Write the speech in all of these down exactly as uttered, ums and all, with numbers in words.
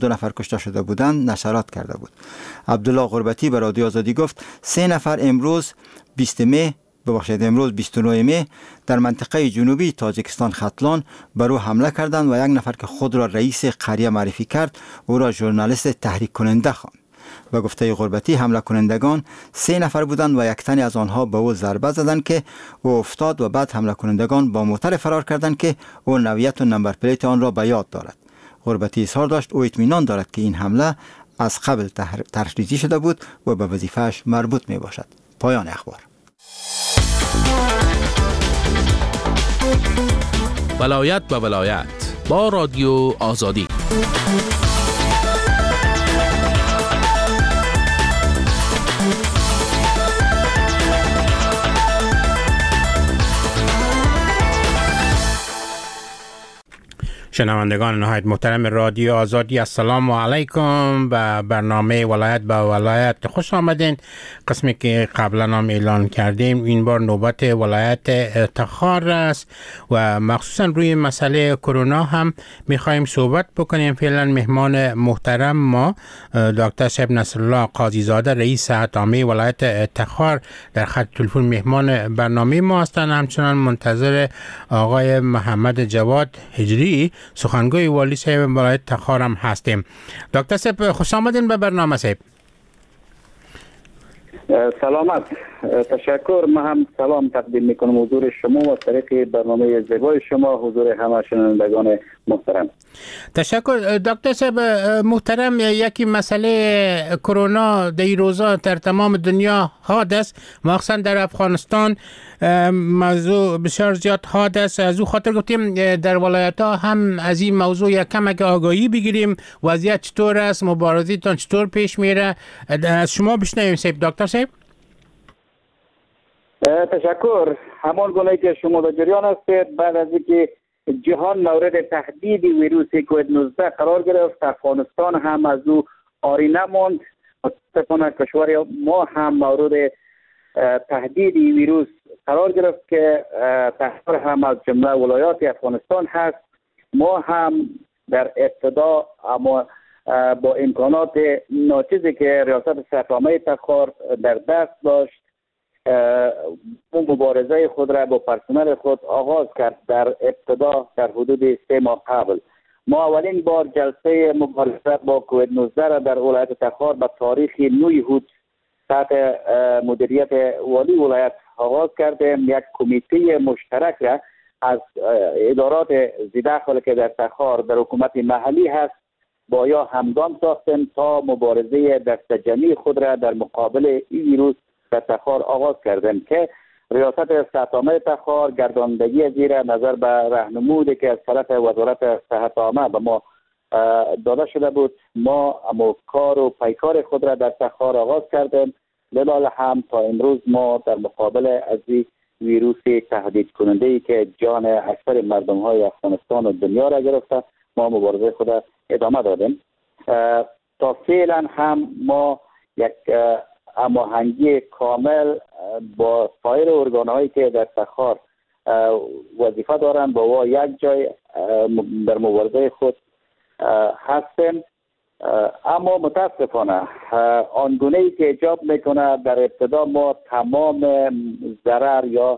دو نفر کشته شده بودند نشرات کرده بود. عبدالله غربتی به رادیو آزادی گفت سه نفر امروز بیست مه ببخشید امروز بیست و نه مه در منطقه جنوبی تاجیکستان ختلان بر او حمله کردند و یک نفر که خود را رئیس قریه معرفی کرد او را ژورنالیست تحریک کننده خواند. به گفته غربتی حمله کنندگان سه نفر بودند و یک تن از آنها به او ضربه زدند که او افتاد و بعد حمله کنندگان با موتر فرار کردند که او نوعیت و نمبر پلیت آن را به یاد دارد. غربتی اظهار داشت او اطمینان دارد که این حمله از قبل تحریزی شده بود و به وظیفه‌اش مربوط می باشد. پایان اخبار. ولایت به ولایت با رادیو آزادی. شنوندگان نهایت محترم رادیو آزادی، السلام علیکم. به برنامه ولایت به ولایت خوش آمدین. قسمی که قبلا هم اعلان کردیم این بار نوبت ولایت تخار است و مخصوصا روی مسئله کرونا هم میخوایم صحبت بکنیم. فعلا مهمان محترم ما دکتر صاحب نصرالله قاضی زاده رئیس صحت عامه ولایت تخار در خط تلفن مهمان برنامه ما هستند. همچنان منتظر آقای محمد جواد هجری سخنگوی والی صاحب ولایت تخار هم هستیم. دکتر صاحب خوش آمدین به برنامه صاحب. سلامت، تشکر. من هم سلام تقدیم میکنم حضور شما و طریق برنامه زیبای شما، حضور همه شنوندگان محترم. تشکر دکتر صاحب محترم. یکی مسئله کرونا در این روزا در تمام دنیا حادث، مخصوصا در افغانستان موضوع بسیار زیاد حادث. از او خاطر گفتیم در ولایت ها هم از این موضوع یک کمک آگاهی بگیریم. وضعیت چطور است؟ مبارزتان چطور پیش میره؟ از شما بشنویم صاحب. دکتر صاحب تشکر. همان گونه که شما در جریان هستید، بعد از اینکه جهان مورد تهدید ویروس کووید نوزده قرار گرفت، افغانستان هم از او عاری نماند. متاسفانه کشور ما هم مورد تهدید ویروس قرار گرفت که تخار هم از جمله ولایات افغانستان هست. ما هم در ابتدا اما با امکانات ناچیزی که ریاست صحت عامه تخار در دست داشت مبارزه خود را با پرسنل خود آغاز کرد. در ابتدا در حدود سه ماه قبل ما اولین بار جلسه مبارزه با کووید نوزده را در ولایت تخار به تاریخ نه هود تحت مدیریت والی ولایت آغاز کردیم. یک کمیته مشترک را از ادارات زیداخل که در تخار در حکومت محلی هست با یا همگام ساختیم تا مبارزه دست جمعی خود را در مقابل این ویروس در تخار آغاز کردیم که ریاست صحت عامه تخار گرداندگی زیر نظر به راهنمودی که از طرف وزارت صحت عامه به ما داده شده بود. ما اما کار و پیکار خود را در تخار آغاز کردیم. لذا هم تا امروز ما در مقابل از این ویروس تهدید کننده ای که جان اکثر مردم های افغانستان و دنیا را گرفته ما مبارزه خود را ادامه دادیم. تا فعلا هم ما یک هماهنگی کامل با سایر ارگان‌هایی که در تخار وظیفه دارند با و یک جای در مبارزه خود هستیم. اما متاسفانه آنگونه‌ای که ایجاب میکنه در ابتدا ما تمام ضرر یا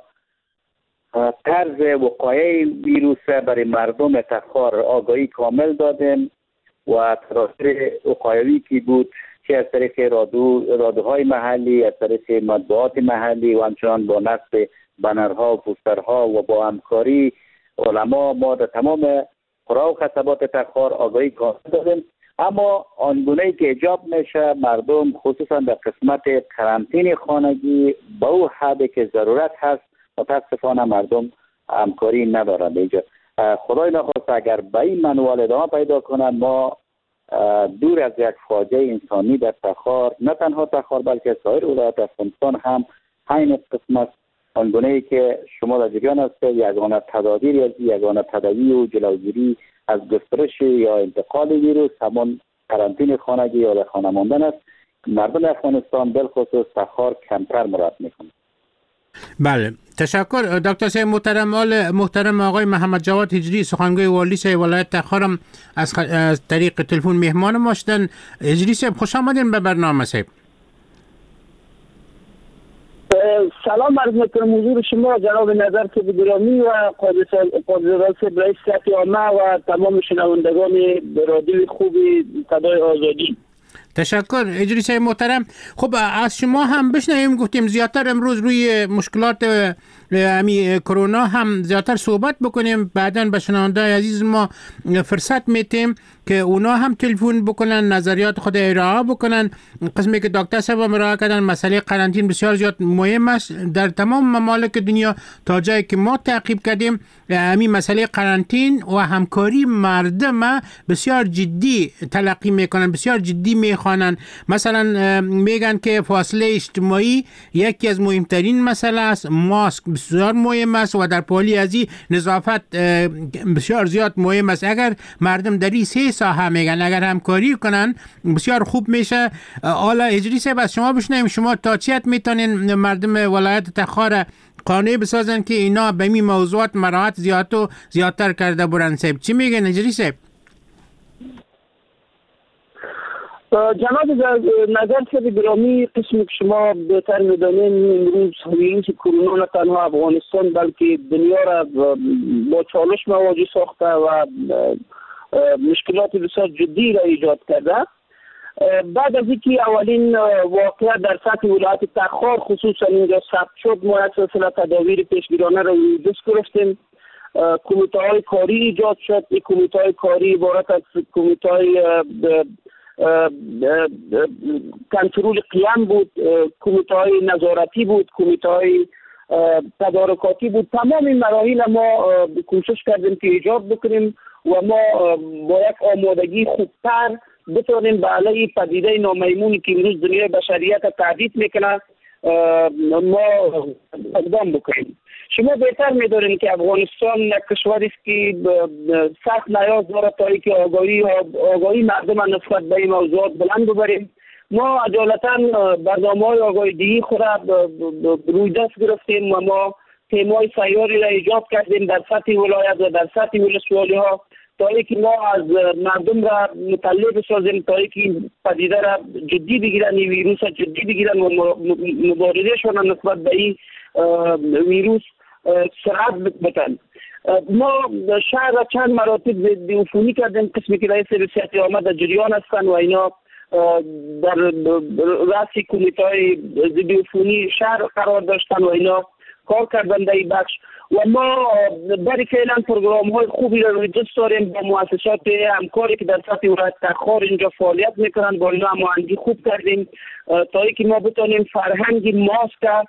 طرز وقایع ویروس برای مردم تخار آگاهی کامل دادیم و تراصیر وقایوی که بود چه از طریق رادو رادوهای محلی، از طریق مطبوعات محلی و همچنان با نصب بنرها و پوسترها و با همکاری علما ما در تمام قرى و قصبات تخار آگاهی کامل دادیم. اما آنگونه‌ای که ایجاب میشه مردم خصوصا در قسمت قرنطینه خانگی با او حدی که ضرورت هست متاسفانه مردم همکاری ندارند. اینجا خدای نخواست اگر به این منوال ادامه پیدا کنند ما دور از یک فاجعه انسانی در تخار، نه تنها تخار بلکه سایر ولایات افغانستان هم همین قسم است. آنگونه‌ای که شما در جریان هستید یگانه تدابیر از یگانه تداوی و جلوگیری از گسترش یا انتقال ویروس همان قرنطینه خانگی یا در خانه ماندن است. مردم افغانستان بالخصوص تخار کمتر مراد میکنند. بله، تشکر دکتر صاحب محترم. آل محترم آقای محمد جواد هجری سخنگوی والی صاحب ولایت تخارم از, خ... از طریق تلفن مهمان ما شدن. هجری صاحب خوش آمدین به برنامه صاحب. سلام عرض میکنم حضور شما جناب نظر صاحب گرامی و قاضی صاحب رئیس هیئت عامه و تمام شنوندگان رادیو خوب صدای آزادی. تشکر هجری صاحب محترم. خب از شما هم بشنویم. گفتیم زیادتر امروز روی مشکلات امی کرونا هم زیادتر صحبت بکنیم، بعداً به شنونده‌های عزیز ما فرصت میتیم که اونا هم تلفن بکنن، نظریات خود ارائه بکنن. قسمی که دکتر صاحب ارائه کردن، مسئله قرنطینه بسیار زیاد مهم است در تمام ممالک دنیا. تا جایی که ما تعقیب کردیم همین مسئله قرنطینه و همکاری مردم بسیار جدی تلقی میکنن، بسیار جدی میخوانن. مثلا میگن که فاصله اجتماعی یکی از مهمترین مسئله است، ماسک بسیار مهم است و در پالی ازی نظافت بسیار زیاد مهم است. اگر مردم در این سه ساحه میگن اگر همکاری کنن بسیار خوب میشه. حالا هجری صاحب از شما بشنویم، شما تا چی حد میتونین مردم ولایت تخار قانع بسازن که اینا به این موضوعات مراعات زیاد و زیادتر کرده برن؟ صاحب چی میگن هجری صاحب؟ جناب نظر صاحب گرامی، قسمی که شما بهتر میدانین امروز ویروس کرونا نه تنها افغانستان بلکه دنیا را با چالش مواجه ساخته و مشکلات بسیار جدی را ایجاد کرده. بعد از اینکه اولین واقعه در سطح ولایت تخار خصوصا اینجا ثبت شد، ما یک سلسله تدابیر پیشگیرانه را دست گرفتیم. کمیته های کاری ایجاد شد. این کمیته های کاری عبارت از کمیته های کنترل قیام بود، کمیته های نظارتی بود، کمیته های تدارکاتی بود. تمام این مراحل ما کوشش کردیم که ایجاد بکنیم و ما با یک آمادگی خوبتر بتونیم به علیه پدیده نامیمونی که امروز دنیای بشریت تهدید میکنه ما اقدام بکنیم. شما بهتر میدونید که افغانستان یک کشوری است که سخت نیاز دارد تا اینکه آگاهی آگاهی مردم نسبت به این موضوعات بلند ببریم. ما عجالتا برنامه‌های آگاهی‌دهی خود را روی دست گرفتیم و ما تیم‌های سیاری را ایجاد کردیم در سطح ولایت و در سطح ولسوالی‌ها تا اینکه ما از مردم را مطلع بسازیم تا اینکه این پدیده را جدی بگیرن، این ویروس را جدی بگیرن و مبارزه‌شان نسبت به این ویروس سرعت بتن. ما شهر را چند مراتب عفونی کردیم. قسمی که رئیس ریاست عامه در جریان هستند و اینا در رأس کمیته های ضد عفونی شهر قرار داشتن و اینا کار کردن در این بخش و ما برای فعلا پروگرام های خوبی را روی دست داریم با مؤسسات همکاری که در سطح ولایت تخار اینجا فعالیت میکنن. با اینا هماهنگی خوب کردیم تا اینکه ما بتونیم فرهنگ ماسک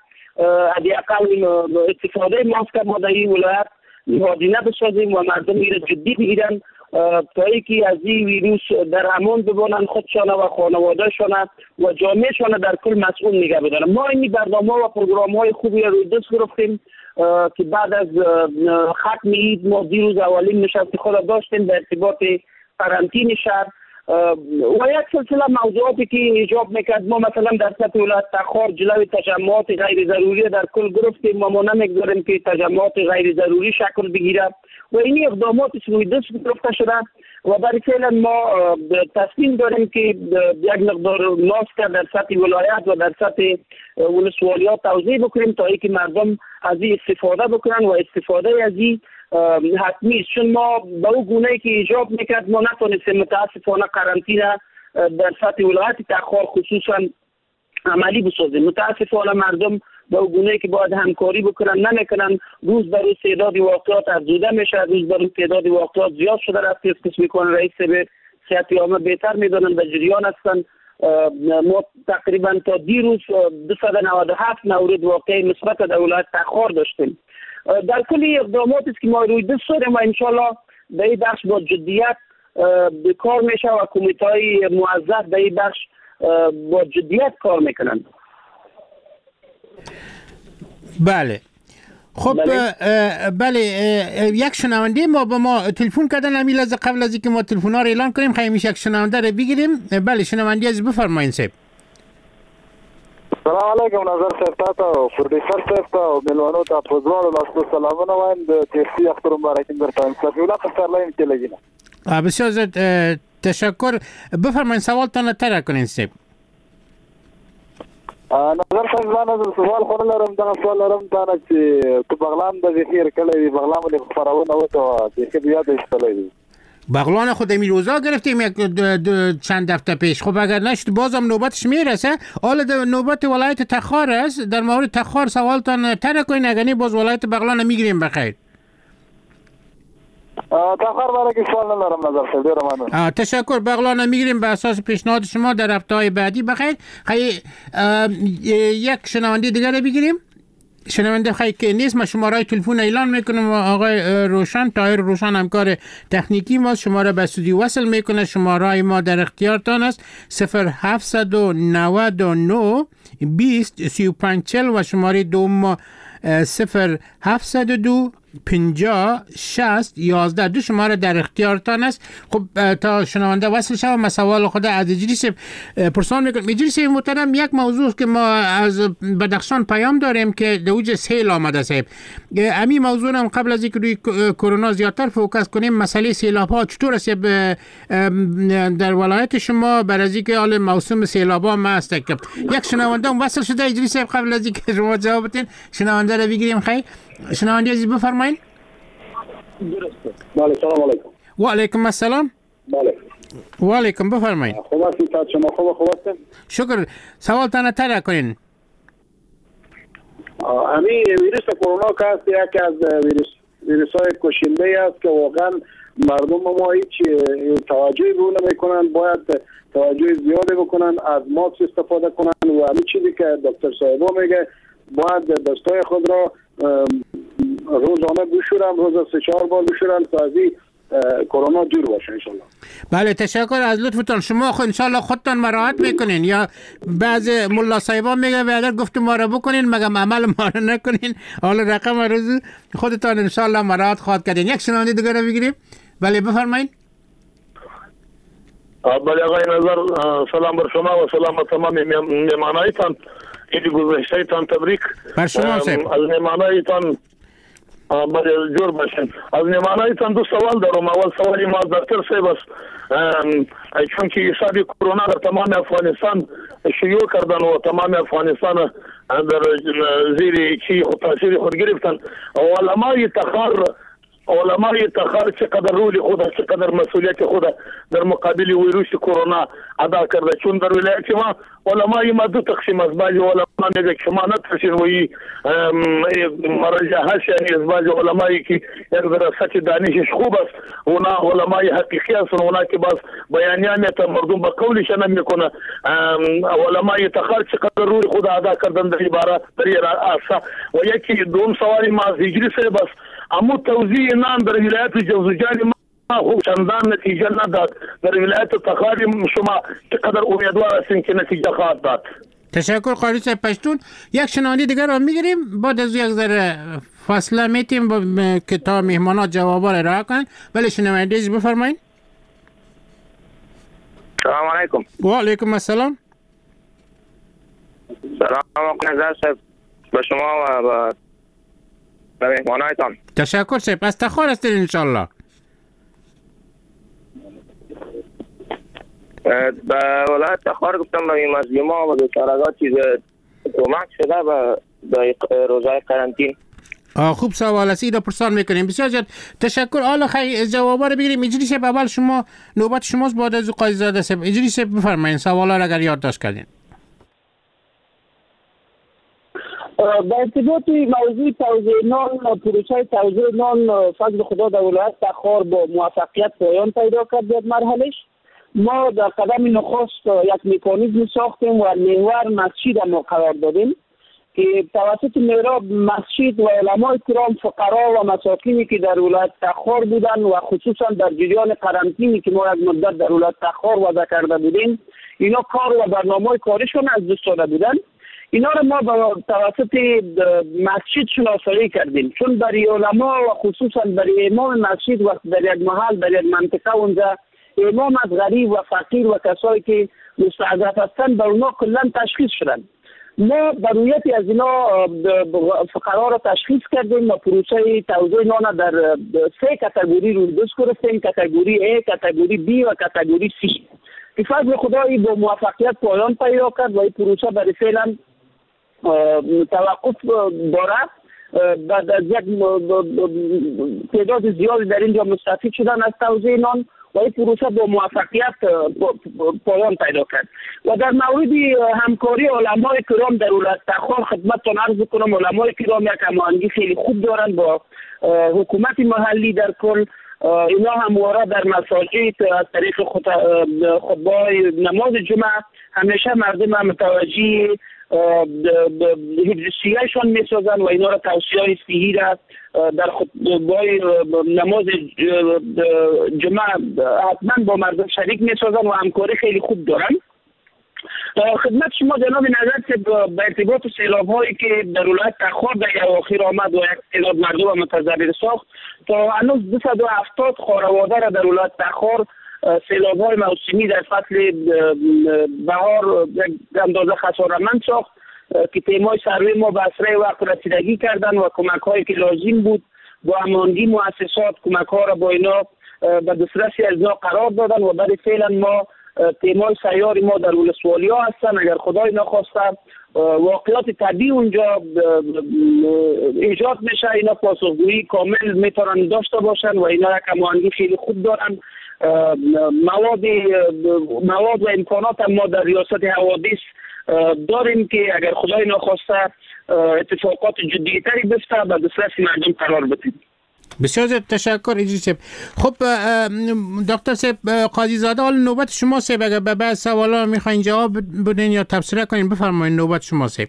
حداقل استفاده ماسک ما در این ولایت مادینه بسازیم و مردم این جدی بگیرن تا اینکه از این ویروس در امان بمانند خودشان و خانوادهشان و جامعهشان در کل مسئول نگه بدارن. ما این برنامه و پروگرام های خوبی را روی دست گرفتیم که بعد از ختم عید ما دیروز اولین نشست خود داشتیم در ارتباط قرنطینه شهر و یک سلسله موضوعاتی که ایجاب میکرد. ما مثلا در سطح ولایت تخار جلوی تجمعات غیر ضروری در کل گرفتیم و ما نمیگذاریم که تجمعات غیر ضروری شکل بگیره و این اقدامات روی دست گرفته شده و برای فعلا ما تصمیم داریم که یک مقدار ماسک در سطح ولایت و در سطح ولسوالیات توزیع بکنیم تا اینکه مردم از این استفاده بکنن و استفاده از این حتمی است. چون ما به اون گونه‌ای که ایجاب میکرد ما نتونستیم متاسفانه قرنطینه در سطح ولایت تخار خصوصا عملی بسازیم. متاسفانه مردم به اون گونه‌ای که باید همکاری بکنن نمیکنن. روز به روز تعداد واقعات افزوده میشه، روز به روز تعداد واقعات زیاد شده رفته است. قسم میکنه رئیس به صحت عامه بهتر میدونن در جریان هستن. ما تقریبا تا دیروز دویست و نود و هفت مورد واقعی مثبت در ولایت تخار داشتیم. در کل اقداماتی است که ما روی دست داریم و انشالله در این بخش با جدیت به کار میشه و کمیته های موظف در این بخش با جدیت کار میکنن. بله خب بله, بله. یک شنونده ما به ما تلفن کردن همین لحظه قبل از اینکه ما تلفن ها رو اعلان کنیم خیلی میشه یک شنونده رو بگیریم. بله شنونده از بفرمایید صاحب. سلام علیکم نظر صاحب ته او پروډوسر صاحب ته او ملوانو ته په ځوانو لاسو سلامونه وایم د تیستی اختر مبارکین برتان صفیولا قصر لاین کې لګینا. بسیار زیاد تشکر. بفرمایید سوالتان تر کنین سیب. نظر صاحب زانه سوال خو لرم دا سوال لرم دا چې تو بغلان د ذخیر کله بغلان له خبرونه وته د خبریا د استلای بغلان خود امی روزا گرفتیم یک چند هفته پیش. خب اگر نشد بازم نوبتش میرسه. حالا نوبت ولایت تخار است. در مورد تخار سوالتان تر کنین اگر باز ولایت بغلان میگیریم بخیر. تخار برای که سوال ندارم نظر صاحب ډیر ممنون. تشکر. بغلان میگیریم به اساس پیشنهاد شما در هفته‌های بعدی بخیر. خیلی یک شنونده دیگر بگیریم. شنونده خیلی که نیست من شماره تلفن اعلان میکنم. آقای روشن طاهر روشن همکار تکنیکی ما شماره به استودیو وصل میکنه. شماره ما در اختیارتان است صفر هفت نه نه بیست سی و پنج چهل و شماره دوم ما صفر هفت دو پنجاه شصت یازده. دو شماره در اختیارتان است. خب تا شنونده وصل شد ما سوال خود از اجریس پرسان میکنم. اجریس محترم یک موضوع که ما از بدخشان پیام داریم که دوج سیل آمده صاحب. امی موضوع هم قبل از اینکه روی کرونا زیادتر فوکس کنیم مسئله سیلاب ها چطور است در ولایت شما بر از اینکه حال موسم سیلاب ها ما است. یک شنونده هم وصل شده اجریس قبل از اینکه شما جواب بدین شنونده رو بگیریم. خیلی شنونده عزیز بفرمایید. درسته. بله سلام علیکم. و علیکم السلام. بله. و علیکم بفرمایید. خوب هستید تا شما خوب خوب هستید؟ شکر. سوال تان تر کنین. امی ویروس کرونا که است یکی از ویروس ویروس های کشنده است که واقعا مردم ما هیچ توجهی به اون نمیکنن. باید توجه زیادی بکنن از ماسک استفاده کنن و همین چیزی که دکتر صاحبا میگه باید دستای خود را روزانه بشورن روز سه چهار بار بشورن تا از کرونا دور باشه ان شاء الله. بله تشکر از لطفتان. شما خود ان شاء الله خودتان مراعات میکنین یا بعض ملا صاحبا میگه بعدا گفتم ما رو بکنین مگم عمل ما رو نکنین. حالا رقم روز خودتان ان شاء الله مراعات خواهد کردین. یک شنونده دیگه رو بگیریم. بله بفرمایید. بله آقای نظر سلام بر شما و سلام بر تمام مهمانایتان. ایدی گذشته‌تان تبریک. بر شما صاحب. از مهمانایتان بله جور باشین. از مهمانایتان دو سوال دارم. اول سوالی ما دکتر صاحب است. چون که حساب کرونا در تمام افغانستان شیوع کردن و تمام افغانستان در زیر چی خود تاثیر خود گرفتن. علمای تخار علمای تخار چقدر رول خود چقدر مسئولیت خود در مقابل ویروس کرونا ادا کرده. چون در ولایت ما علمای ما دو تقسیم است. بعضی علما میگه که ما نترسیم وی مراجع هست یعنی از بعضی علمایی که یک درصد دانشش خوب است اونا علمای حقیقی هستن. اونا که باز بیانیات مردم به قولش نمیکنه. علمای تخار چقدر رول خود ادا کردن در عبارت در اسا. و یکی دوم سوال ما از هجری صاحب است. اما توزیع نام در ولایت جوزجان ما خوب چندان نتیجه نداد. در ولایت تخار شما چقدر امیدوار هستین که نتیجه خواهد داد. تشکر قاری صاحب پشتون. یک شنونده دیگر رو میگیریم بعد از یک ذره فاصله میتیم که تا مهمانات جوابا رو ارائه کنن. ولی شنونده عزیز بفرمایید. سلام علیکم. و علیکم السلام. سلام نظر صاحب به شما و به مهمانایتان. تشکر صاحب. از تخار هستید انشالله. به ولایت تخار گفتم به این مظلوما و بیچاره‌ها چیز کمک شده به روزهای قرنطین. خوب سوال است. اینا پرسان میکنیم. بسیار زیاد تشکر. حالا خیلی جوابا رو بگیریم. اجری صاحب اول شما نوبت شماست بعد از قاضی زاده صاحب. اجری صاحب بفرمایید سوالا رو اگر یادداشت کردین. با ارتباط موضوع توزیع نان پروسه توزیع نان فضل خدا در ولایت تخار با موفقیت پایان پیدا کرد در مرحلهش. ما در قدم نخست یک مکانیزم ساختیم و محور مسجد ما قرار دادیم که توسط محراب مسجد و علمای کرام فقرا و مساکینی که در ولایت تخار بودن و خصوصا در جریان قرنطینی که ما یک مدت در ولایت تخار وضع کرده بودیم اینا کار و برنامه کارشون از دست داده بودن. اینا رو ما با توسط مسجد شناسایی کردیم چون برای علما و خصوصا برای امام مسجد و در یک محل در یک منطقه اونجا امام از غریب و فقیر و کسایی که مستضعف هستند بر اونا کلا تشخیص شدن ما به رویتی از اینا فقرا را تشخیص کردیم و پروسه توزیع نان در سه کاتگوری رو دوست گرفتیم: کاتگوری A، کاتگوری B و کاتگوری C. به فضل خدایی با موفقیت پایان پیدا کرد و این پروسه برای فعلا توقف دارد. بعد از یک تعداد زیادی در اینجا مستفید شدن از توزیع نان و این پروسه با موفقیت پایان پیدا کرد. و در مورد همکاری علمای کرام در ولایت تخار خدمتتان عرض کنم علمای کرام یک هماهنگی خیلی خوب دارند با حکومت محلی در کل. اینا همواره در مساجد از طریق خطبه نماز جمعه همیشه مردم هم متوجه حفظ سیهشان می سازن و اینا را توصیه صحیحی را در خطبه نماز جمعه حتما با مردم شریک می سازن و همکاری خیلی خوب دارن. خدمت شما جناب نظر که به ارتباط سیلاب هایی که در ولایت تخار در اواخر آمد و یک تعداد مردم متضرر ساخت، تا هنوز دویست و هفتاد خانواده را در ولایت تخار سیلاب های موسمی در فصل بهار اندازه خسارتمند ساخت که تیمای سروی ما به اسرع وقت رسیدگی کردن و کمک هایی که لازم بود با هماهنگی مؤسسات کمک ها را با اینا به دسترسی از اینا قرار دادن و برای فعلا ما تیمای سیاری ما در ولسوالیا هستن. اگر خدای نخواسته واقعات طبیعی اونجا ایجاد میشه اینا پاسخگویی کامل میتونن داشته باشن و اینا یک هماهنگی خیلی خوب دارن. مواد مواد و امکانات ما در ریاست حوادث داریم که اگر خدای نخواسته اتفاقات جدی‌تری بیفته به دسترس مردم قرار بدیم. بسیار زیاد تشکر اجری صاحب. خب دکتر صاحب قاضی زاده، حال نوبت شما صاحب، اگر به بعض سوالا میخواین جواب بدین یا تبصره کنین بفرمایید، نوبت شما صاحب.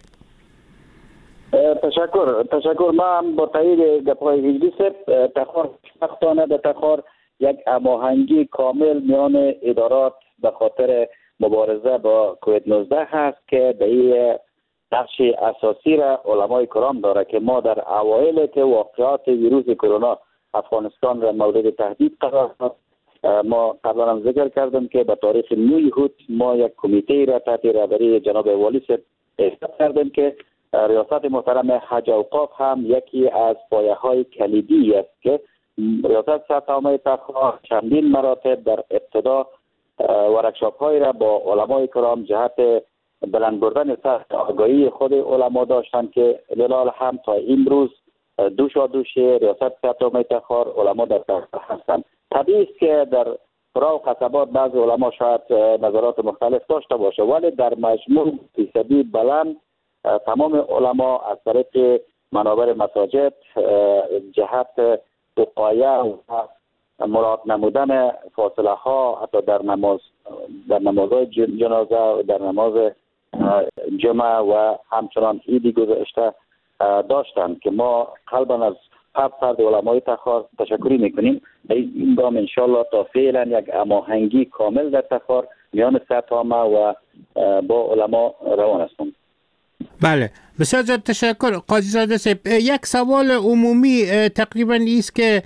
تشکر تشکر ما هم با تایید گپ‌های اجری صاحب تخار وقتانه در تخار یک هماهنگی کامل میان ادارات به خاطر مبارزه با کووید نوزده هست که به این نقش اساسی را علمای کرام داره که ما در اوایل که واقعات ویروس کرونا افغانستان را مورد تهدید قرار داد، ما قبلا هم ذکر کردم که به تاریخ نه یهود ما یک کمیته را تحت رهبری جناب والی صاحب تأسیس کردیم که ریاست محترم حج اوقاف هم یکی از پایه‌های کلیدی است که ریاست سطح تخار چندین مراتب در ابتدا ورکشاپ های را با علمای کرام جهت بلند بردن سطح آگاهی خود علما داشتند که للال هم تا امروز دوشا دوش ریاست سطح تخار علما در تخار هستند. طبیعی است که در قرا و قصبات بعض علما شاید نظرات مختلف داشته باشه، ولی در مجموع فیصدی بلند تمام علما از طریق منابر مساجد جهت وقایه و مراد نمودن فاصله ها حتی در نماز در نمازهای جنازه و در نماز جمعه و همچنان عیدی گذشته داشتند که ما قلبا از هفت فرد علمای تخار تشکری میکنیم. این گام انشالله تا فعلا یک هماهنگی کامل در تخار میان سطح و با علما روان هستند. بله بسیار زیاد تشکر قاضی زاده صاحب. یک سوال عمومی تقریبا ایست که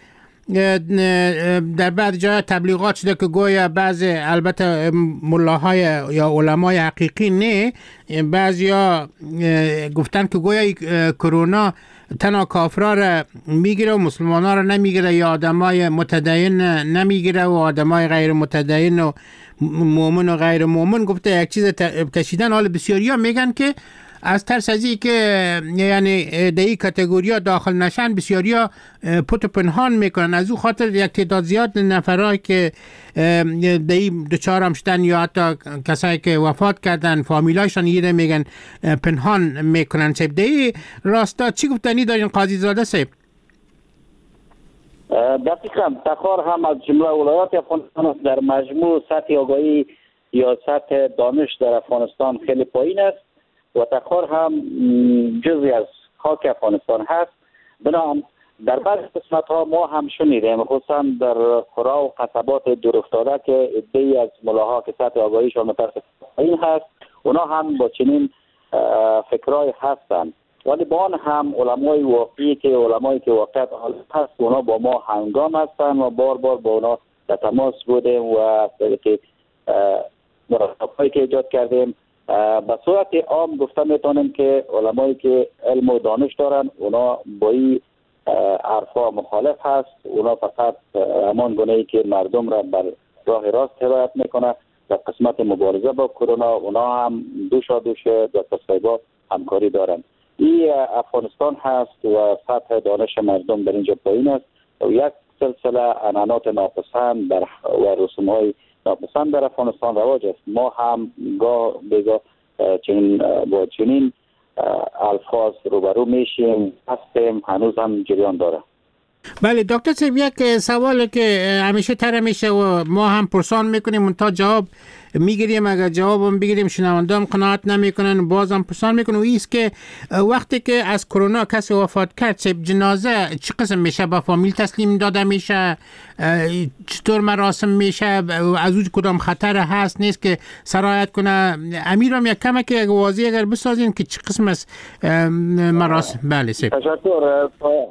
در بعض جای تبلیغات شده که گویا بعض البته ملاهای یا علمای حقیقی نه، بعضیا گفتن که گویا کرونا تنها کافرا را میگیره و مسلمانا را نمیگیره یا آدمای متدین نمیگیره و آدمای غیر متدین و مؤمن و غیر مؤمن گفته یک چیز تشدیدن. حال بسیاریا میگن که از ترس از این که یعنی در این کاتگوریا داخل نشن بسیاریا پت و پنهان میکنن، از او خاطر یک تعداد زیاد نفرایی که در این دچار هم شدن یا حتی کسایی که وفات کردن فامیلایشان یه میگن پنهان میکنن. صاحب در این راستا چی گفتنی دارین قاضی زاده صاحب؟ دقیقا تخار هم از جمله ولایات افغانستان در مجموع سطح آگاهی یا سطح دانش در افغانستان خیلی پایین است و تخار هم جزئی از خاک افغانستان هست. بنابراین در بعض قسمت ها ما هم شنیدیم خصوصا در قرا و قصبات دور افتاده که عده‌ای از ملاها که سطح آگاهیشان متاسف این هست، اونا هم با چنین فکرای هستند، ولی با آن هم علمای واقعی که علمایی که واقعا هست اونا با ما هنگام هستند و بار بار با اونا در تماس بودیم و طریق مراسم‌هایی که ایجاد کردیم به صورت عام گفته میتونیم که علمایی که علم و دانش دارن اونا با این حرفا مخالف هست. اونا فقط همان گونه‌ای که مردم را بر راه راست هدایت میکنه. در قسمت مبارزه با کرونا اونا هم دوشا دوش دکتر صیبا همکاری دارن. این افغانستان هست و سطح دانش مردم در اینجا پایین است و یک سلسله عنعنات ناپسند در و رسوم‌های ناپسند در افغانستان رواج است. ما هم گاه بگاه چنین با چنین الفاظ روبرو میشیم، هستیم، هنوز هم جریان داره. بله دکتر صاحب، یک سوالی که همیشه طرح میشه و ما هم پرسان میکنیم تا جواب میگیریم، اگر جوابم بگیریم شنوندام قناعت نمیکنن بازم پرسان میکنن و ایست که وقتی که از کرونا کسی وفات کرد جنازه چه قسم میشه؟ با فامیل تسلیم داده میشه؟ چطور مراسم میشه؟ از اون کدام خطر هست نیست که سرایت کنه؟ امیرم یک کمک که واضح اگر بسازین که چه قسم از مراسم؟ بله سیب تشکر.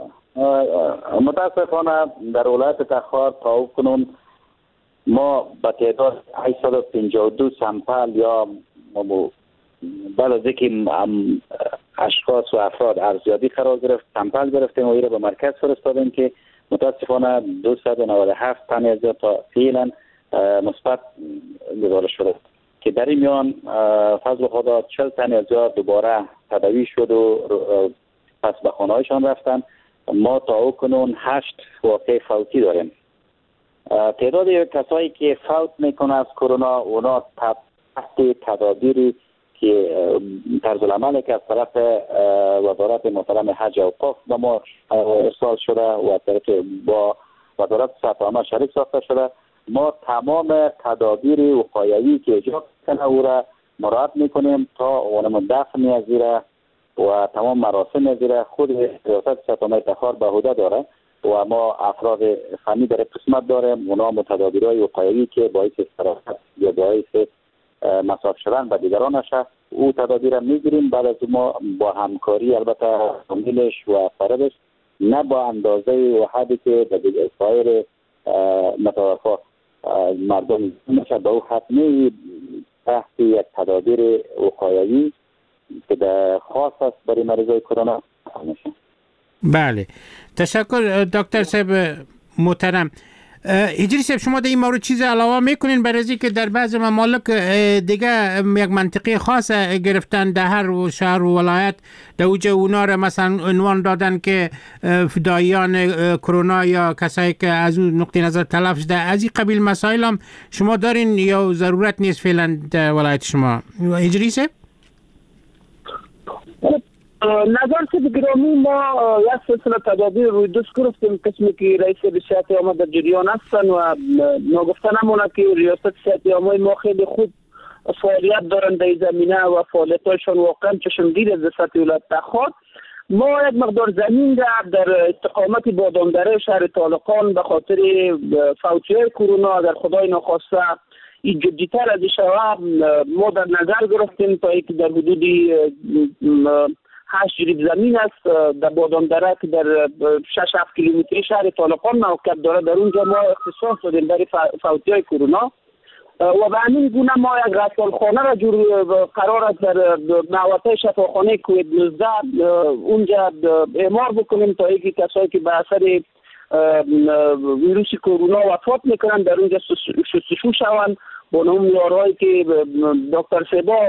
متاسفانه در ولایت تخار تا کنون ما با تعداد هشتصد و پنجاه و دو سمپل یا بعد از اینکه اشخاص و افراد ارزیابی قرار گرفت سمپل گرفتیم و این را به مرکز فرستادیم که متاسفانه دویست و نود و هفت تن از تا فعلا مثبت گزارش شده که در این میان فضل خدا چهل تن از دوباره تداوی شد و پس به خانه‌هایشان رفتن. ما تا او کنون هشت واقع فوتی داریم. تعداد کسایی که فوت میکنه از کرونا اونا تحت تدابیری که طرز العمل که از طرف وزارت محترم حج و اوقاف به ما ارسال شده و از طرف با وزارت صحت عامه شریک ساخته شده، ما تمام تدابیر وقایوی که اجرا کنه او را مراعات میکنیم تا اون دفن ازیره و تمام مراسم زیر خود ریاست صحت عامه تخار به عهده داره و ما افراد فنی در قسمت داریم. اونا متدابیرهای وقایوی که باعث استراحت یا باعث مصاف شدن به دیگران نشه او تدابیر میگیریم. بعد از ما با همکاری البته فامیلش و فردش نه با اندازه و حدی که به سایر متوفا مردم نشه به او حتمی تحت یک تدابیر وقایوی که در خاص است برای مریضای کرونا میشه. بله تشکر دکتر صاحب محترم. هجری صاحب شما در این مورد چیز علاوه میکنین برای از که در بعض ممالک دیگه یک منطقه خاص گرفتن در هر شهر و ولایت در اوجه اونا را مثلا عنوان دادن که فداییان کرونا یا کسایی که از اون نقطه نظر تلف شده؟ از این قبیل مسائل هم شما دارین یا ضرورت نیست فعلا در ولایت شما؟ هجری صاحب نظر که گرامی ما یک سلسله تدابیر روی دوست گرفتیم قسمی که رئیس صحت عامه در جریان هستن و ناگفته نمونه که ریاست صحت عامه ما خیلی خوب فعالیت دارن در زمینه و فعالیتاشون واقعا چشمگیر از سطح ولایت تخار. ما یک مقدار زمین در در استقامت بادامدره شهر طالقان به خاطر فوتی‌های کرونا اگر خدای ناخواسته این جدی‌تر از شود ما در نظر گرفتیم تا اینکه در حدود هشت جریب زمین است در بادامدره که در شش هفت کیلومتری شهر طالقان موقعیت داره. در اونجا ما اختصاص دادیم برای فوتی‌های کرونا و به همین گونه ما یک غسالخانه را جور قرار است در محوطه شفاخانه کووید نوزده اونجا اعمار بکنیم تا اینکه کسایی که به اثر ویروس کرونا وفات میکنن در اونجا شستشو شوند با نام معیارهایی که دکتر سبا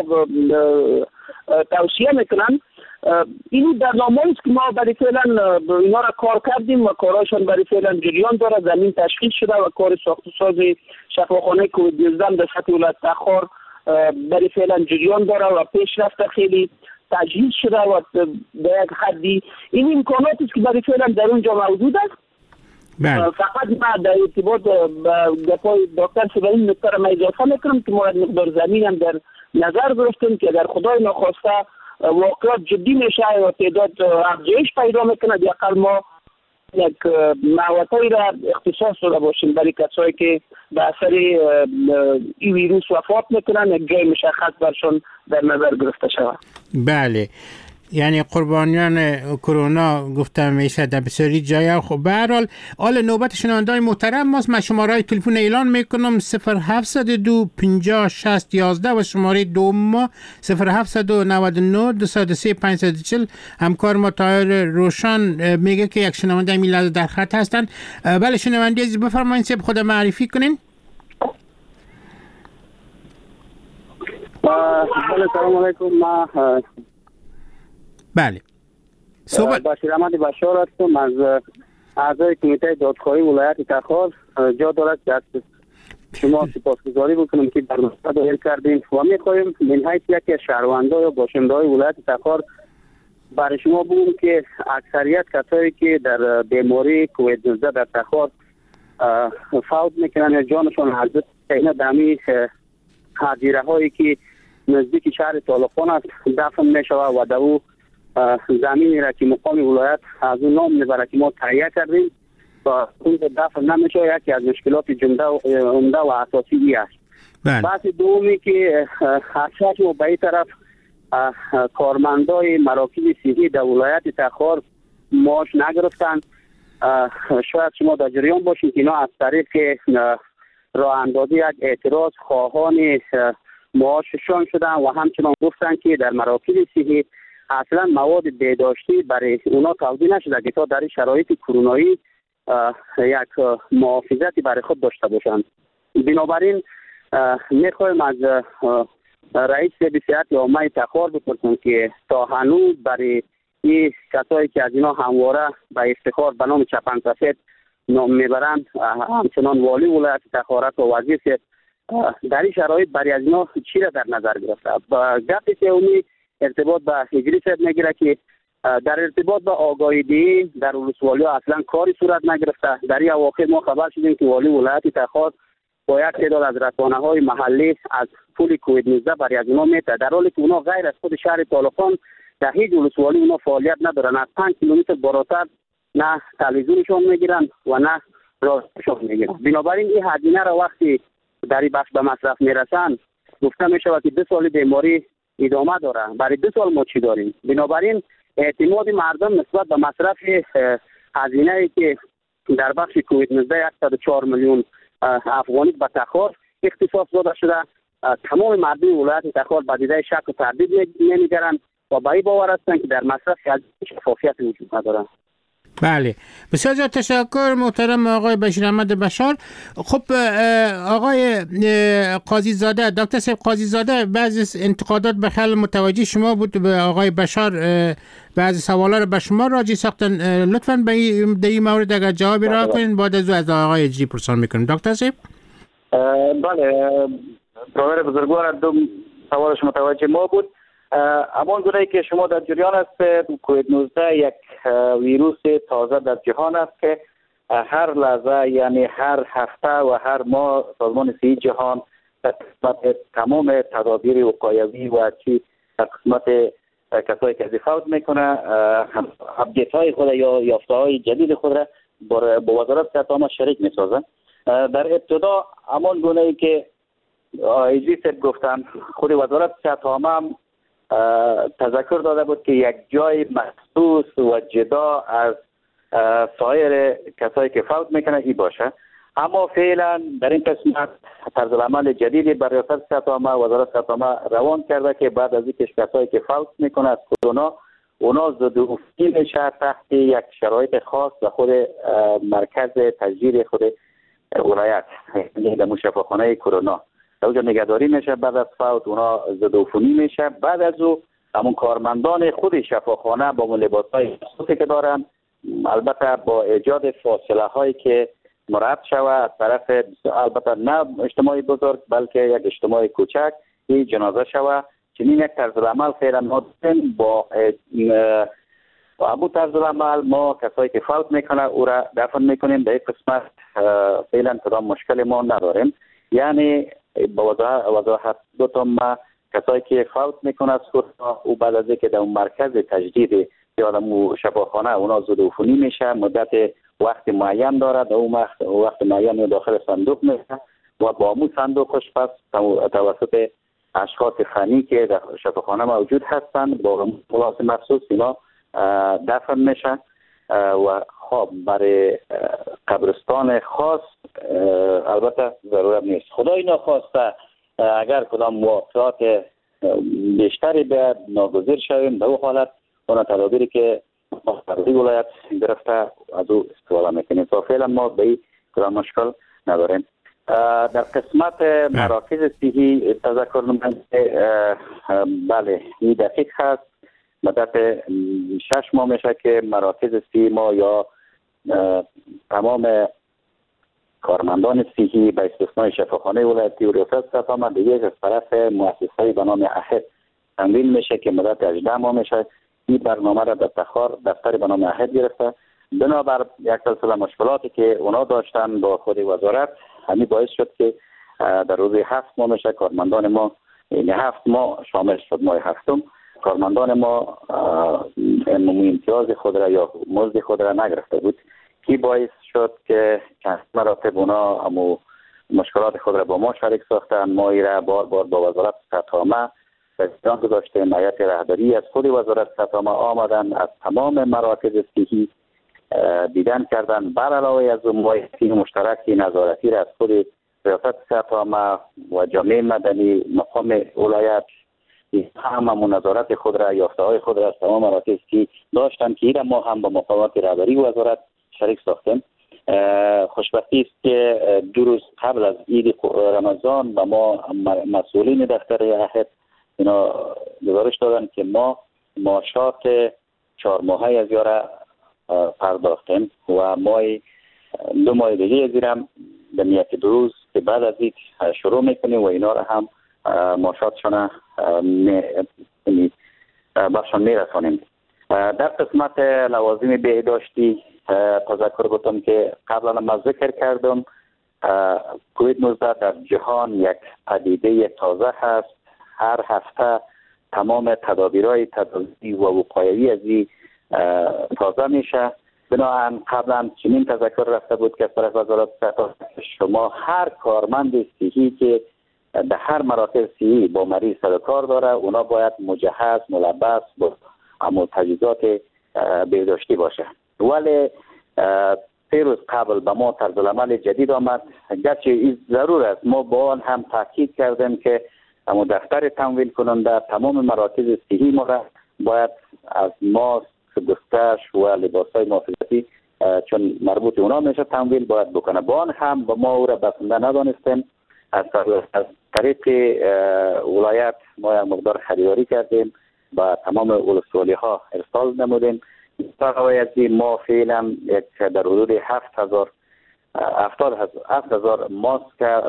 توصیه میکنن. این در نامه‌ای است که ما برای فعلا اینا را کار کردیم و کارهاشون برای فعلا جریان داره. زمین تشخیص شده و کار ساخت و ساز شفاخانه کووید نوزده در سطح ولایت تخار برای فعلا جریان داره و پیشرفت خیلی تجهیز شده و به یک حدی این امکاناتی است که برای فعلا در اونجا موجود است. بله. فقط ما در ارتباط با گپای دکتر سبایی نکته را اضافه میکنم که ما مقدار زمین هم در نظر گرفتیم که در خدای ناخواسته واقعات جدی میشه و تعداد افزایش پیدا میکنه بیاقل ما یک محوطه‌ای را اختصاص داده باشیم برای کسایی که به اثر این ویروس وفات میکنن یک جای مشخص برشون در نظر گرفته شود. بله یعنی قربانیان کرونا گفتم میشه در بسیاری جای. خب به هر حال حال نوبت شنونده‌های محترم ماست. من شماره تلفن اعلان میکنم صفر هفتصد و دو پنجاه شصت یازده و شماره دوم ما صفر هفتصد و نود و نه دویست و سه پانصد و چهل. همکار ما طاهر روشن میگه که یک شنونده این لحظه در خط هستن. بله شنونده عزیز بفرمایید سب خود معرفی کنین. بله سلام علیکم. ما بله صحبت بشیر احمد بشار هستم از اعضای کمیته دادخواهی ولایت تخار. جا دارد که از شما سپاسگزاری بکنم که در مصد دایر کردیم و میخواهیم من حیث یکی از شهرونده یا باشنده های ولایت تخار برای شما بگم که اکثریت کسایی که در بیماری کووید نوزده در تخار فوت میکنن یا جانشان حضرت اینا دمی حجیره هایی که نزدیک شهر طالقان است دفن میشوه و در او زمینی را که مقام ولایت از اون نام میبره که ما تهیه کردیم و اون دفن نمیشه. یکی از مشکلات جمله و عمده و اساسی ای است. بحث دومی که اکثر ما به این طرف کارمندای مراکز صحی در ولایت تخار معاش نگرفتن. شاید شما در جریان باشید که اینا از طریق راه اندازی یک اعتراض خواهان معاششان شدن و همچنان گفتن که در مراکز صحی اصلا مواد بهداشتی برای اونا توزیع نشده که تا در شرایط کرونایی یک محافظتی برای خود داشته باشند. بنابراین میخوایم از رئیس صحت عامه تخار بپرسیم که تا هنوز برای این کسایی که از اینا همواره به افتخار به نام چپن سفید نام میبرند همچنان والی ولایت تخار و وزیر در این شرایط برای از اینا چی را در نظر گرفته؟ با گپی که اونی ارتباط به هجری صاحب میگیره که در ارتباط به آگاهی دهی در ولسوالی ها اصلا کاری صورت نگرفته. در این اواخر ما خبر شدیم که والی ولایت تخار با یک تعداد از رسانه های محلی از پول کووید نوزده برای از اونا میته، در حالی که اونا غیر از خود شهر طالقان در هیچ ولسوالی اونا فعالیت ندارن. از پنج کیلومتر بالاتر نه تلویزیونشون میگیرن و نه راستشون میگیرن. بنابراین این هزینه را وقتی در این بخش به مصرف میرسن گفته میشه که دو سال بیماری ادامه داره. برای دو سال ما چی داریم؟ بنابراین اعتماد مردم نسبت به مصرف هزینه ای که در بخش کووید نوزده صد و چهار میلیون افغانی به تخار اختصاص داده شده، تمام مردم ولایت تخار به دیده شک و تردید نمیگرند و به این باور هستند که در مصرف شفافیت وجود نداره. بله بسیار زیاد تشکر محترم آقای بشیر احمد بشار. خب آقای قاضی زاده، دکتر صاحب قاضی زاده، بعضی انتقادات به خیال متوجه شما بود به آقای بشار، بعضی سوالات به شما راجع ساختن. لطفاً به این مورد اگر جوابی را کنین بعد از از آقای جی پرسان میکنیم. دکتر صاحب بله برادر بزرگوار دو سوالش متوجه ما بود. امان گونه که شما در جریان است کووید نوزده یک ویروس تازه در جهان است که هر لحظه یعنی هر هفته و هر ماه سازمان صحی جهان در قسمت تمام تدابیر وقایوی و چی در قسمت کسایی که فوت میکنه اپدیت های خود یا یافته های جدید خود را با وزارت صحت عامه شریک میسازه. در ابتدا امان گونه ای که ایجی سب گفتن خود وزارت صحت عامه تذکر داده بود که یک جای مخصوص و جدا از سایر کسایی که فوت میکنه ای باشه. اما فعلا در این قسمت طرز عمل جدیدی بر ریاست صحت عامه وزارت صحت عامه روان کرده که بعد از اینکه کسایی که فوت میکنه از کرونا اونا ضدعفونی میشه تحت یک شرایط خاص و خود مرکز تجدید خود ولایت در شفاخانه کرونا اونجا نگهداری میشه. بعد از فوت اونا ضدعفونی میشه. بعد از او همون کارمندان خود شفاخانه با لباس‌های مخصوصی که دارن البته با ایجاد فاصله هایی که مرد شوه از طرف البته نه اجتماعی بزرگ بلکه یک اجتماعی کوچک این جنازه شوه. چنین یک طرز عمل فعلا ما داریم. با ابو طرز عمل ما کسایی که فوت میکنه او را دفن میکنیم. در این قسمت فعلا کدام مشکل ما نداریم. یعنی با وضاحت دوتم ما کسایی که فوت میکنه از کرونا او بعد از اینکه در مرکز تجدید یا در شفاخانه اونا ضدعفونی میشه مدت وقت معین داره. در اون وقت وقت معین داخل صندوق میشه و با مو صندوقش پس توسط اشخاص فنی که در شفاخانه موجود هستند با ملاحظه مخصوص اینا دفن میشه و خب برای قبرستان خاص البته ضرورت نیست. خدای ناخواسته اگر کدام موافقات بیشتری بیاد ناگزیر شویم در اون حالت اون تدابیری که مقرری ولایت گرفته از او استفاده میکنیم. تا فعلا ما به این کدام مشکل نداریم. در قسمت مراکز صحی تذکر نمید بله این دقیق هست. مدت شش ماه میشه که مراکز صحی ما یا تمام کارمندان صحی به استثنای شفاخانه ولایتی و ریاست سپاه دیگه از طرف مؤسسه به نام احد تمویل میشه که مدت هجده ماه میشه. این برنامه را در تخار دفتر به نام احد گرفته. بنابر یک سلسله مشکلاتی که اونا داشتن با خود وزارت همین باعث شد که در روز هفت ماه میشه کارمندان ما، یعنی هفت ماه شامل شد ماه هفتم، کارمندان ما عمومی امتیاز خود را یا مزد خود را نگرفته بود که باعث شد که چند مراتب اونا امو مشکلات خود را با ما شریک ساختن. ما ای را بار بار با وزارت سطحامه بسیار گذاشتیم. هیئت رهبری از خود وزارت سطحامه آمدن از تمام مراکز صحی دیدن کردن. بر علاوه از اون ما تیم مشترکی نظارتی را از خود ریاست سطحامه و جامعه مدنی مقام ولایت همه نظارت خود را یافته های خود را از تمام مراکز که داشتن که ایره ما هم با مقامات رهبری وزارت شریک ساختیم. خوشبختی است که دو روز قبل از عید رمضان به ما مسئولین دفتر احد اینا گزارش دادن که ما معاشات چهار ماهه از یاره پرداختیم و ما دو ماه دیگه از ایرم در یک دو روز که بعد از این شروع میکنیم و اینا را هم معاشاتشان برشان میرسانیم. در قسمت لوازم بهداشتی تذکر گفتم که قبلا ما ذکر کردم کووید نوزده در جهان یک پدیده تازه هست. هر هفته تمام تدابیرهای تداوی و وقایوی از این تازه میشه. بنابراین قبلا چنین تذکر رفته بود که از طرف وزارت صحت شما هر کارمند صحی که در هر مراکز صحی با مریض سر کار داره اونا باید مجهز ملبس با اما تجهیزات بهداشتی باشه. ولی سه روز قبل به ما طرز العمل جدید آمد. گرچه این ضرور است ما با آن هم تاکید کردیم که اما دفتر تمویل کننده تمام مراکز صحی ما را باید از ماسک، دستکش و لباسهای محافظتی چون مربوط اونا میشه تمویل باید بکنه. با آن هم با ما او را بسنده ندانستیم. از طریق ولایت ما یک مقدار خریداری کردیم و تمام ولسوالی ها ارسال نمودیم. برای ما فعلا در حدود هفت هزار هفت هزار ماسک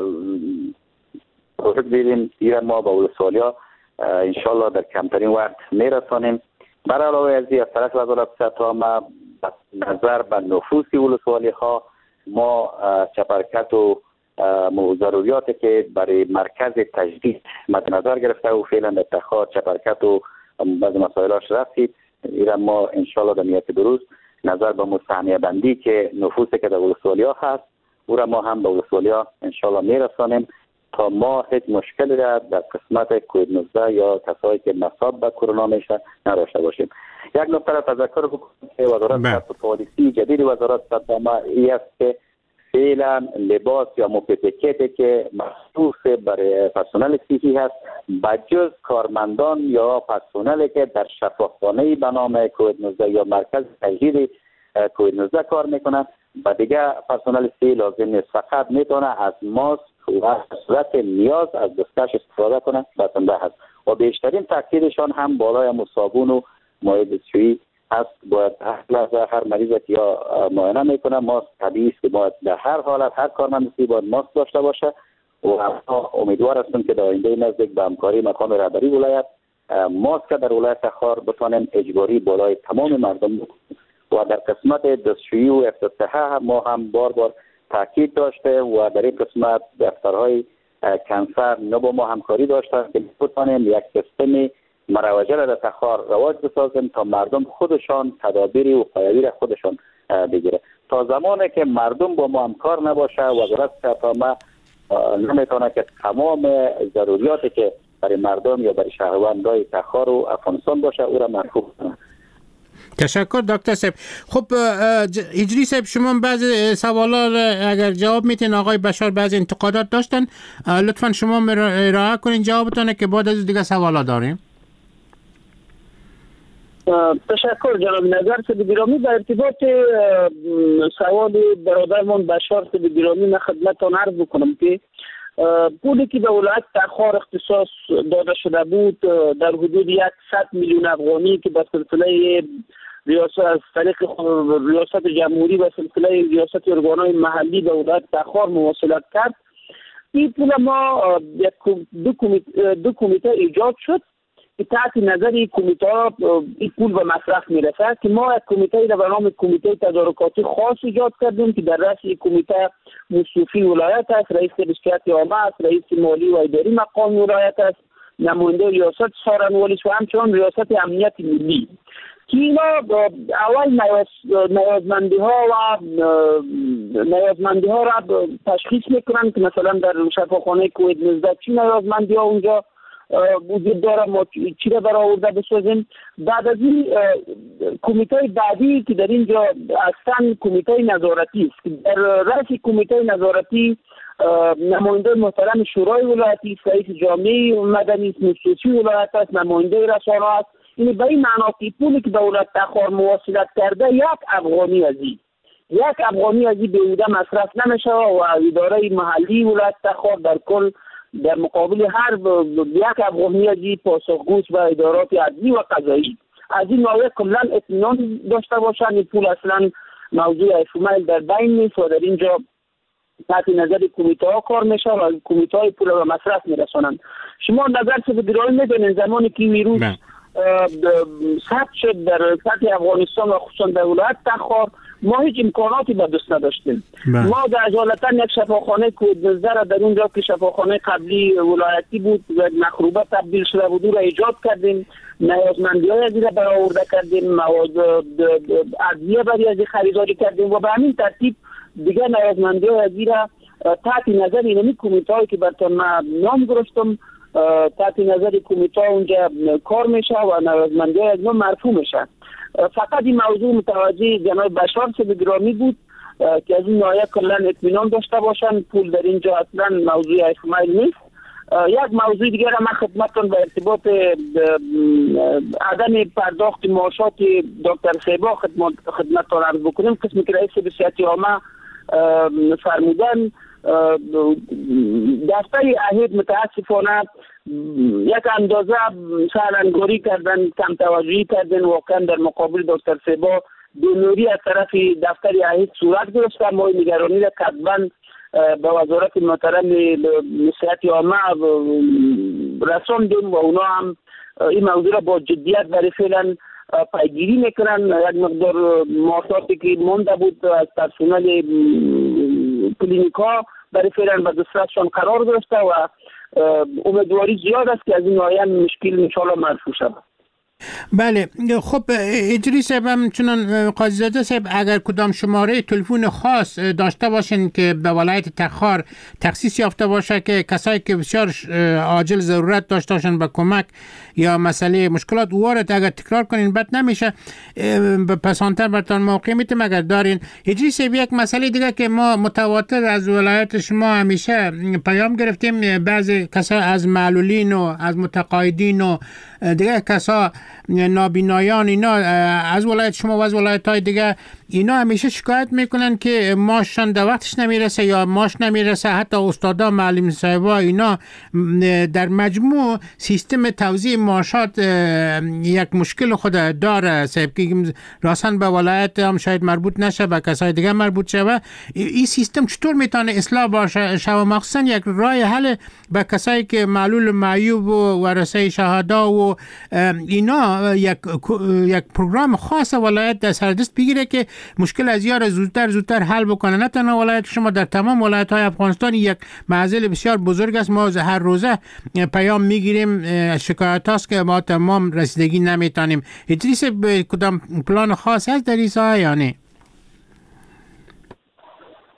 پروژه دیدیم دیگر ما با ولسوالی ها انشالله در کمترین وقت میرسانیم. برای علاوه از از طرف وزارت صحت ما نظر به نفوس ولسوالی ها ما چپرکت و ضروریاتی که برای مرکز تجدید مد نظر گرفته و فعلا در تخار چپرکت و بعض مسائلاش رسید. ایران ما انشالله در میاد دو روز نظر به مستحمیه بندی که نفوسی که در ولسوالی ها هست او را ما هم به ولسوالی ها انشالله میرسانیم تا ما هیچ مشکلی را در قسمت کووید نوزده یا کسایی که مصاب به کرونا میشه نداشته باشیم. یک نکته را تذکر بکنم که وزارت صحت پالیسی جدید وزارت صحت ما این است که فعلا لباس یا موپیتکتی که مخصوص برای پرسنل صحی هست بجز کارمندان یا پرسنلی که در شفاخانه به نام کووید نوزده یا مرکز تجدید کووید نوزده کار میکنه و دیگه پرسنل صحی لازم نیست، فقط میتونه از ماسک و صورت نیاز از دستکش استفاده کنه بسنده هست و بیشترین تاکیدشان هم بالای مصابون و مایع دستشویی هست. باید هر لحظه هر مریض یا معاینه میکنه ماسک طبیعی است که باید در هر حالت هر کارمند صحی باید ماسک داشته باشه و امیدوار هستم که در آینده نزدیک به همکاری مقام رهبری ولایت ماسک در ولایت تخار بتوانیم اجباری بالای تمام مردم و در قسمت دستشویی و افتتاحیه ما هم بار بار تاکید داشته و در این قسمت دفترهای کنسر نه با ما همکاری داشتن که بتوانیم یک سیستم مروجه را در تخار رواج بسازیم تا مردم خودشان تدابیر و قایوی خودشان بگیره. تا زمانی که مردم با ما همکار نباشه وزارت صحت ما نمیتونه که تمام ضروریاتی که برای مردم یا برای شهروندای تخار و افغانستان باشه او را مرفوع کنه. تشکر دکتر صاحب. خب اجری صاحب، شما بعضی سوالات اگر جواب میتین، آقای بشار بعضی انتقادات داشتن، لطفا شما ارائه کنین جوابتونه که بعد از دیگه سوالات داریم. تشکر جناب نظر صاحب گرامی. در ارتباط سوال برادرمون بشار صاحب گرامی من خدمتتان عرض بکنم که پولی که به ولایت تخار اختصاص داده شده بود در حدود صد میلیون افغانی که به سلسله ریاست از طریق ریاست جمهوری و سلسله ریاست ارگانهای محلی به ولایت تخار مواصلت کرد. این پول ما دو کمیته, دو کمیته ایجاد شد که تحت نظر کمیته ها این پول به مصرف میرسه که ما یک کمیته را به نام کمیته تدارکاتی خاص ایجاد کردیم که در رأس این کمیته مصوفی ولایت است، رئیس رشته عامه است، رئیس مالی و اداری مقام ولایت است، نماینده ریاست سارنوالی و همچنان ریاست امنیت ملی که اینا اول نیازمندی ها و نیازمندی ها را تشخیص میکنن که مثلا در شفاخانه کووید نوزده چی نیازمندی ها اونجا وجود داره، ما چی را برآورده بسازیم. بعد از این کمیته بعدی که در اینجا اصلا کمیته نظارتی است که در رأس کمیته نظارتی نماینده محترم شورای ولایتی، رئیس جامعه مدنی مصوفی ولایت است، نماینده رسانه است. این به این معنا که پولی که دولت تخار مواصلت کرده یک افغانی از این یک افغانی از این بیهوده مصرف نمیشه و اداره محلی ولایت تخار در کل در مقابل هر یک افغانی از این پاسخگوش و ادارات عدلی و قضایی از این نوع کلا اطمینان داشته باشن. این پول اصلا موضوع اشمال در بین نیست و در اینجا تحت نظر کمیته ها کار میشه و کمیته های پول را مصرف میرسانند. شما نظر چه بدرای میدونین زمانی که ویروس ثبت شد در سطح افغانستان و خصوصا در ولایت تخار ما هیچ امکاناتی به دست نداشتیم. ما در اجالتا یک شفاخانه کووید نوزده را در اونجا که شفاخانه قبلی ولایتی بود و مخروبه تبدیل شده بود را ایجاد کردیم، نیازمندی های از این را برآورده کردیم، مواد ادویه برای از خریداری کردیم و به همین ترتیب دیگر نیازمندی های از این را تحت نظر اینمی کمیته هایی که براتون نام گرفتم تحت نظر کمیته اونجا کار میشه و نیازمندی های از ما مرفوع میشه. فقط این موضوع متوجه جناب بشار صاحب گرامی بود که از این ناحیه کلا اطمینان داشته باشن پول در اینجا اصلا موضوع اشمایل نیست. یک موضوع دیگر من خدمتتون به ارتباط عدم پرداخت معاشات دکتر خیبا خدمتتون عرض بکنیم. قسمی که رئیس بسیط عامه فرمودن دسته اهید متاسفانه یک اندازه سالنگاری کردن، کم توجهی کردن، واقعا در مقابل دکتر سیبا دونوری از طرف دفتر اهید صورت گرفت. ما نگرانی را کتباً به وزارت محترم صحت عامه رساندیم و اونا هم این موضوع را با جدیت برای فعلا پیگیری میکنن. یک مقدار معاشاتی که مونده بود از پرسنل کلینیکا برای فعلا به دسترسشان قرار گرفته و امیدواری زیاد است که از این ناحیه مشکل انشاءالله مرفوع شود. بله خب ادریس صاحب هم چنان قاضی زاده صاحب اگر کدام شماره تلفن خاص داشته باشین که به ولایت تخار تخصیص یافته باشه که کسایی که بسیار عاجل ضرورت داشته باشن به کمک یا مسئله مشکلات وارد اگر تکرار کنین بد نمیشه پسانتر براتون موقع میتیم اگر دارین. ادریس صاحب یک مسئله دیگه که ما متواتر از ولایت شما همیشه پیام گرفتیم بعضی کسا از معلولین و از متقاعدین و دیگه کسا نابینایان اینا از ولایت شما و از ولایت های دیگه اینا همیشه شکایت میکنن که ماششان در وقتش نمیرسه یا ماش نمیرسه. حتی استادا معلم صاحبا اینا در مجموع سیستم توزیع معاشات یک مشکل خود داره صاحب که راستن به ولایت هم شاید مربوط نشه به کسای دیگه مربوط شه. این سیستم چطور میتونه اصلاح باشه شو مخصوصا یک راه حل به کسایی که معلول معیوب و ورثه شهدا و اینا یک یک پروگرام خاص ولایت در سردست بگیره که مشکل از یار زودتر زودتر حل بکنه. نه تنها ولایت شما در تمام ولایت های افغانستان یک معضل بسیار بزرگ است. ما هر روزه پیام میگیریم شکایت هاست که ما تمام رسیدگی نمیتونیم. ادریس به کدام پلان خاص هست در این ساحه یا نه؟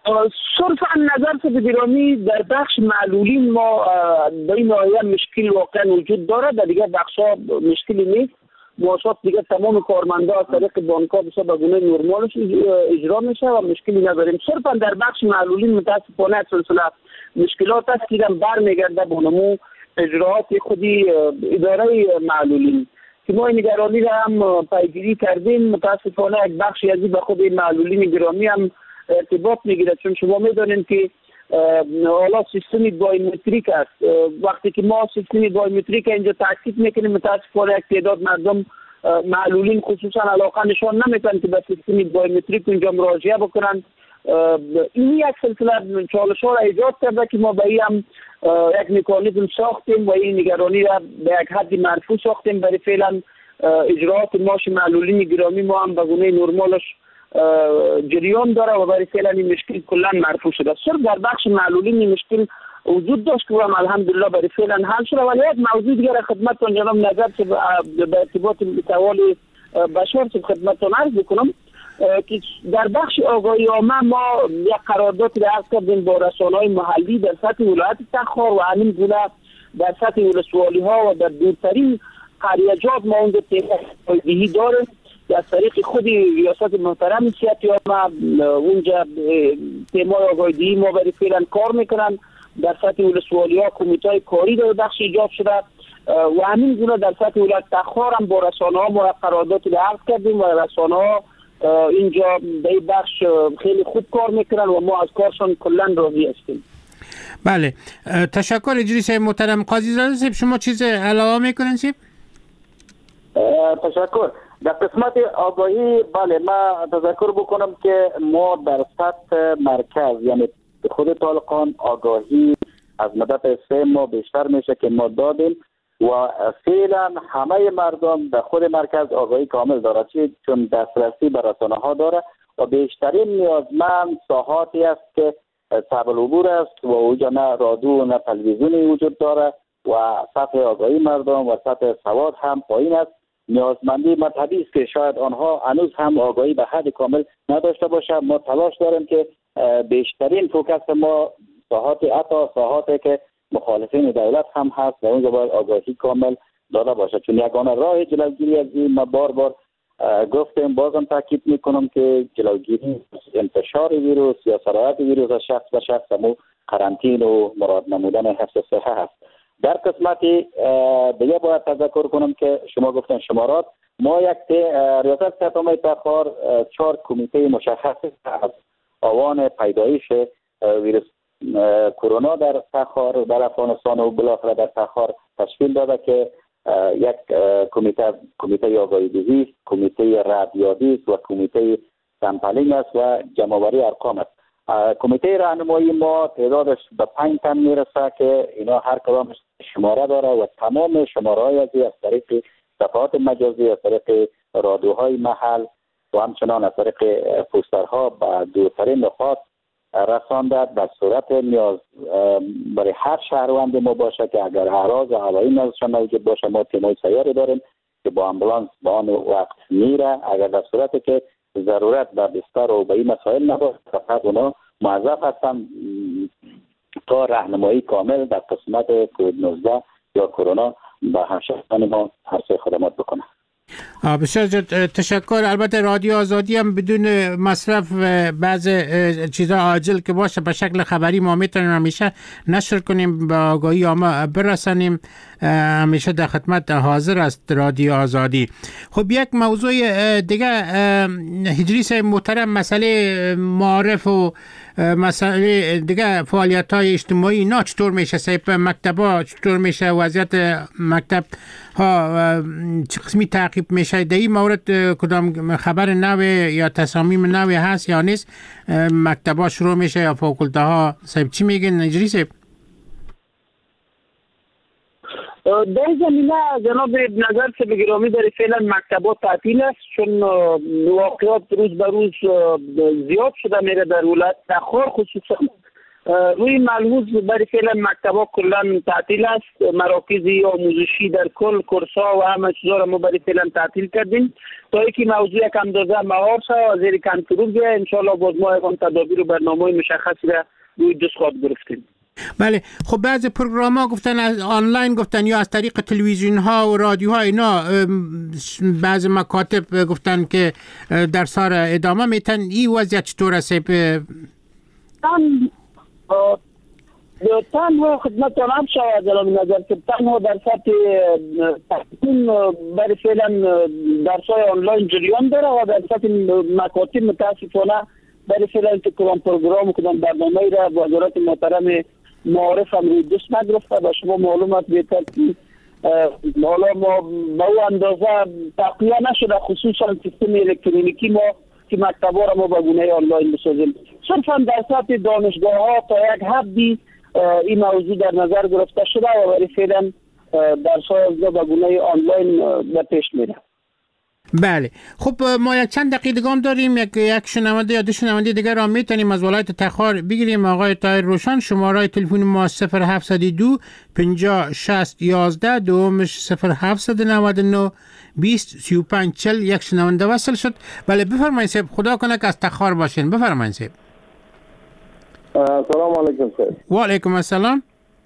صرفا نظر به گرامی در بخش معلولین ما در این ناحیه مشکل واقعا وجود داره، در دیگر بخش ها مشکلی نیست. معاشات دیگه تمام کارمندا از طریق بانک‌ها به گونه نرمالش اجرا میشه و مشکلی نداریم. صرفا در بخش معلولین متاسفانه سلسله مشکلات است که برمیگرده به نمو اجراات خودی اداره معلولین که ما این نگرانی را هم پیگیری کردیم. متاسفانه یک بخشی از به خود معلولین گرامی هم ارتباط میگیره، چون شما میدونید که حالا سیستم بایومتریک است. وقتی که ما سیستم بایومتریک اینجا تاکید میکنیم، متاسفانه یک تعداد مردم معلولین خصوصا علاقه نشان نمیکنن که به سیستم بایومتریک اونجا مراجعه بکنن. این یک سلسله چالش ها را ایجاد کرده که ما به این هم یک مکانیزم ساختیم و این نگرانی را به یک حد مرفوع ساختیم. برای فعلا اجراات ماش معلولین گرامی ما هم به گونه نرمالش جریان داره و برای فعلا این مشکل کلا مرفوع شده. صرف در بخش معلولین این مشکل وجود داشت که هم الحمدلله برای فعلا حل شده. ولی یک موضوع دیگر خدمتتون جناب نظر که به ارتباط متوال بشار که خدمتتون عرض بکنم که در بخش آگاهی عامه ما یک قراردادی را عقد کردیم با رسانه‌های محلی در سطح ولایت تخار و همین گونه در سطح ولسوالی ها و در دورترین قریه‌جات ما اونجا تیم‌های داریم. از طریق خود ریاست محترم سیاتی ما اونجا تیم‌های آگاهی ما برای فعلا کار میکنن. در سطح ولسوالی ها کمیته کاری در بخش ایجاد شده و همین گونه در سطح ولایت تخار هم با رسانه ها ما قراردادی را عقد کردیم و رسانه ها اینجا در این بخش خیلی خوب کار میکنن و ما از کارشان کلا راضی هستیم. بله، تشکر اجری صاحب محترم. قاضی زاده صاحب شما چیز علاوه میکنین صاحب؟ تشکر. در قسمت آگاهی بله ما تذکر بکنم که ما در سطح مرکز یعنی خود طالقان آگاهی از مدت سه ماه بیشتر میشه که ما دادیم و فعلا همه مردم در خود مرکز آگاهی کامل داره، چون دسترسی به رسانه ها داره و بیشترین نیازمند ساحاتی است که صعب العبور است و اونجا نه رادیو نه تلویزیونی وجود داره و سطح آگاهی مردم و سطح سواد هم پایین است. نیازمندی مذهبی است که شاید آنها هنوز هم آگاهی به حد کامل نداشته باشه. ما تلاش داریم که بیشترین فوکس ما ساحات حتی ساحاتی که مخالفین دولت هم هست و اونجا باید آگاهی کامل داده باشه، چون یگانه راه جلوگیری از این ما بار بار گفتیم بازم تاکید میکنم که جلوگیری انتشار ویروس یا سرایت ویروس از شخص به شخص مو قرنطین و مراد نمودن حفظ صحه هست. در قسمت دیگه باید تذکر کنم که شما گفتن شمارات، ما یک ریاست سپاه تخار چهار کمیته مشخص از آوان پیدایش ویروس کرونا در تخار در افغانستان و بالاخره در تخار تشکیل داده که یک کمیته کمیته آگاهی دهی، کمیته ردیابی و کمیته سمپلینگ است و جمع‌آوری ارقام است. کمیته راهنمایی ما تعدادش به پنج تن میرسه که اینا هر کدامش شماره داره و تمام شماره‌های از طریق صفحات مجازی، از طریق رادیوهای محل و همچنان از طریق پوسترها به دورترین نقاط رسانده در صورت نیاز برای هر شهروند ما باشه که اگر اعراض هوایی نزدشان موجود باشه ما تیمای سیاری داریم که با امبولانس با آن وقت میره. اگر در صورتی که ضرورت در بستر و به این مسائل نباشه فقط اونا موظف هستن تا راهنمایی کامل در قسمت کووید نوزده یا کرونا به همشهریان ما عرضه خدمات بکنه. بسیار تشکر. البته رادیو آزادی هم بدون مصرف بعض چیزا عاجل که باشه به شکل خبری ما میتونیم همیشه نشر کنیم، به آگاهی عامه برسانیم. همیشه در خدمت حاضر است رادیو آزادی. خب یک موضوع دیگه هجری صاحب محترم، مسئله معارف و مسئله دیگه فعالیت های اجتماعی اینا چطور میشه؟ صاحب مکتبا چطور میشه؟ وضعیت مکتب ها چه قسمی تعقیب میشه؟ در این مورد کدام خبر نوی یا تصامیم نوی هست یا نیست؟ مکتبا شروع میشه یا فاکولته ها؟ صاحب چی میگن هجری صاحب؟ در زمینه جناب نظر که بگرامی در فعلا مکتبات تعطیل است، چون واقعات روز به روز زیاد شده میره در ولایت تخار، خصوصا روی ملحوظ برای فعلا مکتبا کلا تعطیل است. مراکز آموزشی در کل کورس‌ها و همه چیزا را ما برای فعلا تعطیل کردیم تا اینکه موضوع کم اندازه مهار شود و زیر کنترل بیاید. ان شاء الله باز ما هم تدابیر و برنامه‌های مشخصی را روی دست خواهد گرفتیم. بله خب بعضی پروگرام ها گفتن از آنلاین گفتن یا از طریق تلویزیون ها و رادیوها اینا بعضی مکاتب گفتن که درس ها را ادامه میتن. این وضعیت چطور است؟ تنها خدمت هم شود در نظر که تنها در سطح تحقیم برای فعلا درس های آنلاین جریان داره و در سطح مکاتب متاسفانه برای فعلا که کدام پروگرام و کدام برنامه را وزارت محترم معارف هم روی دست نگرفته و شما معلومات بهتر که حالا ما به او اندازه تقویه نشده، خصوصا سیستم الکترونیکی ما که مکتبا را ما به گونه آنلاین بسازیم. صرفا در سطح دانشگاه ها تا یک حدی این موضوع در نظر گرفته شده و برای فعلا درس های به گونه آنلاین به پیش میره. بله خب ما یک چند دقیقه دیگه هم داریم. یک یک شنونده یا دو شنونده دیگر را میتونیم از ولایت تخار بگیریم. آقای طاهر روشن، شماره تلفن ما صفر هفت صفر دو پنجاه شصت یازده، دومش صفر هفت نه نه بیست سی و پنج چهل. یک شنونده وصل شد. بله بفرمایید صاحب، خدا کنه که از تخار باشین. بفرمایید صاحب. سلام علیکم صاحب. و علیکم السلام.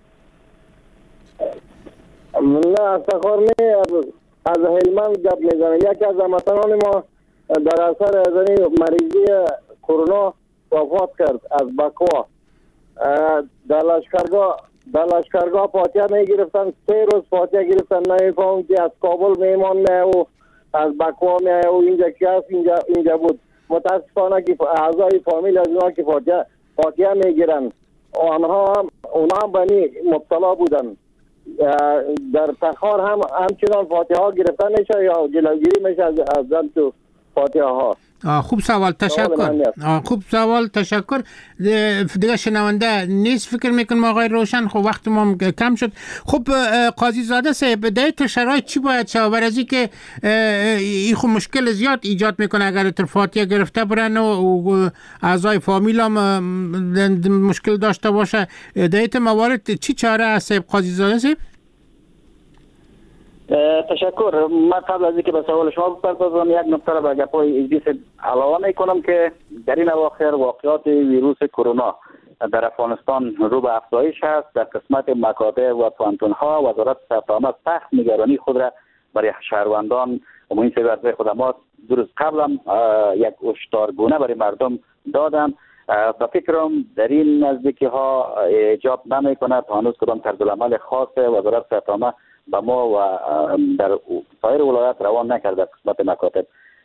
نه از تخار نه، از هلمند گپ میزنم. یکی از هموطنان ما در اثر از مریضی کرونا وفات کرد از بکوا. در لشکرگاه در لشکرگاه فاتحه میگرفتن، سه روز فاتحه گرفتن، نمیفهم که از کابل میمان میه و از بکوا میه و اینجا کی هست اینجا اینجا بود. متاسفانه که اعضای فامیل از اونها که فاتحه فاتحه میگیرن آنها هم اونها هم بنی مبتلا بودن. در تخار هم همچنان فاتحه ها گرفتن میشه یا جلوگیری میشه از از تو فاتحه ها؟ خوب سوال، تشکر. خوب سوال، تشکر. دیگه شنونده نیست فکر میکنم آقای روشن. خب وقت ما کم شد. خب قاضی زاده صاحب، در شرایط چی باید شود برای از اینکه این خب مشکل زیاد ایجاد میکنه اگر تر فاتحه گرفته برن و اعضای فامیل هم مشکل داشته باشه؟ در موارد چی چاره است قاضی زاده صاحب؟ تشکر. من قبل از اینکه به سوال شما بپردازم یک نکته را به گپای ادریس علاوه میکنم که در این اواخر واقعات ویروس کرونا در افغانستان رو به افزایش است. در قسمت مکاتب و پوهنتون‌ها وزارت صحت عامه سخت نگرانی خود را برای شهروندان و محیط ورزش خدمات دو روز قبل هم یک هشدارگونه برای مردم دادن. به فکرم در این نزدیکی ها ایجاب نمیکنه تا هنوز کدام طرزالعمل خاص وزارت صحت عامه به ما و در سایر ولایات روان نکرده. قسمت مکاتب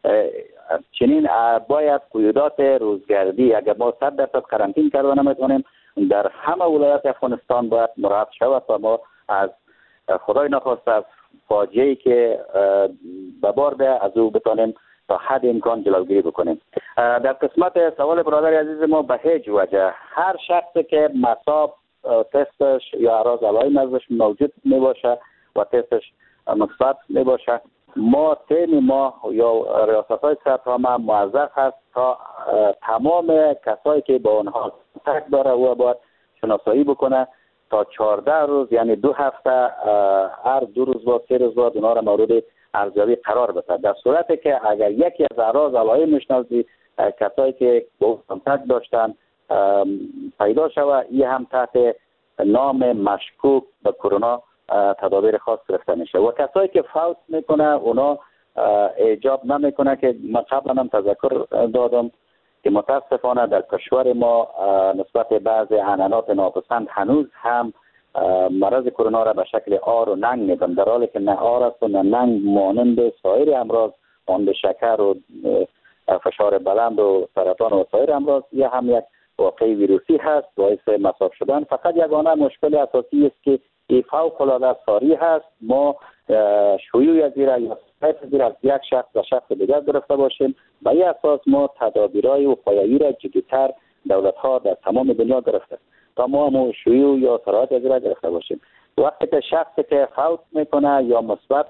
چنین باید قیودات روزگردی اگر ما صد درصد قرنطین کرده نمیتونیم در همه ولایات افغانستان باید مراعات شود و ما از خدای نخواسته از فاجعه‌ای که به بار بیاید از او بتونیم تا حد امکان جلوگیری بکنیم. در قسمت سوال برادر عزیز ما به هیچ وجه هر شخصی که مصاب تستش یا اعراض علائم ازش موجود می باشه و تستش مثبت می باشه، ما تیم ما یا ریاست‌های صحت عامه موظف هست تا تمام کسایی که با آنها تک داره و باید شناسایی بکنه تا چهارده روز، یعنی دو هفته، هر دو روز با سه روز بعد اونها را مورد ارزیابی قرار بده. در صورتی که اگر یکی از اعراض علائمش نزدی کسایی که با کنتاکت داشتن پیدا شود، این هم تحت نام مشکوک به کرونا تدابیر خاص گرفته میشه. و کسایی که فوت میکنه اونا ایجاب نمیکنه که من قبلا هم تذکر دادم که متاسفانه در کشور ما نسبت به بعض عنعنات ناپسند هنوز هم مرض کرونا را به شکل آر و ننگ میدن، در حالی که نه آر است و نه ننگ مانند سایر امراض مانند شکر و فشار بلند و سرطان و سایر امراض یا هم یک واقعی ویروسی هست باعث مصاب شدن. فقط یگانه مشکل اساسی است که این فوق العاده ساری هست. ما شیوع از زیر یا سایت زیر از یک شخص و شخص دیگر گرفته باشیم. به این اساس ما تدابیرهای وقایوی را جدی‌تر دولت ها در تمام دنیا گرفته تا ما هم شیوع یا سرایت از زیر گرفته باشیم. وقتی که شخصی که فوت میکنه یا مثبت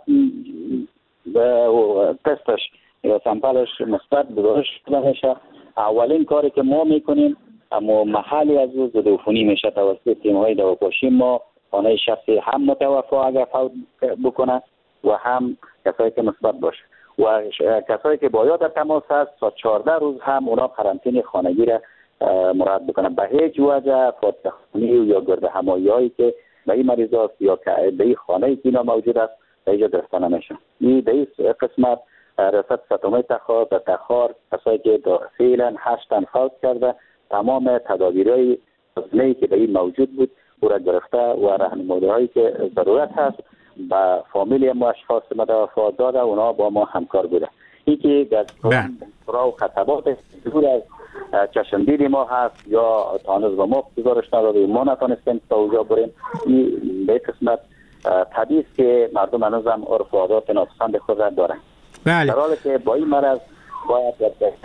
تستش یا سامپلش مثبت گزارش شده میشه، اولین کاری که ما میکنیم اما محلی از او ضد عفونی میشه توسط تیم‌های دواپاشی ما. خانه شخصی هم متوفا اگر فوت بکنه و هم کسایی که مثبت باشه و کسایی که با یا در تماس هست تا چهارده روز هم اونا قرنطینه خانگی را مراد بکنه. به هیچ وجه فاتحخانی یا گرد همایی هایی که به این مریض هست یا به این خانه که اینا موجود است به اینجا گرفته نمیشن. این به این قسمت رسد ستمه تخار در تخار کسایی که فعلا هشت تن فوت کرده تمام تدابیرهای لازمه‌ای که به این موجود بود او را گرفته و راهنمایی هایی که ضرورت هست با فامیلی ما اشخاص متوفا داده اونا با ما همکار بوده. این که در را و خطبات دور از چشمدید ما هست یا تانوز و ما گزارش نداده ما نتانستیم تا اوجا بریم. این به قسمت طبیعی که مردم هنوز هم عرف و عادات ناپسند خود را دارن. بله. در حالی که با این مرض باید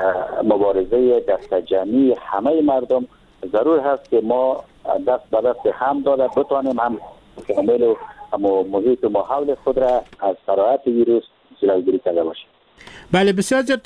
مبارزه دست جمعی همه مردم ضرور هست که ما دست به دست هم داده بتوانیم هم کامل و محیط و ماحول خود را از سرایت ویروس جلوگیری کرده باشیم. بله بسیار زیاد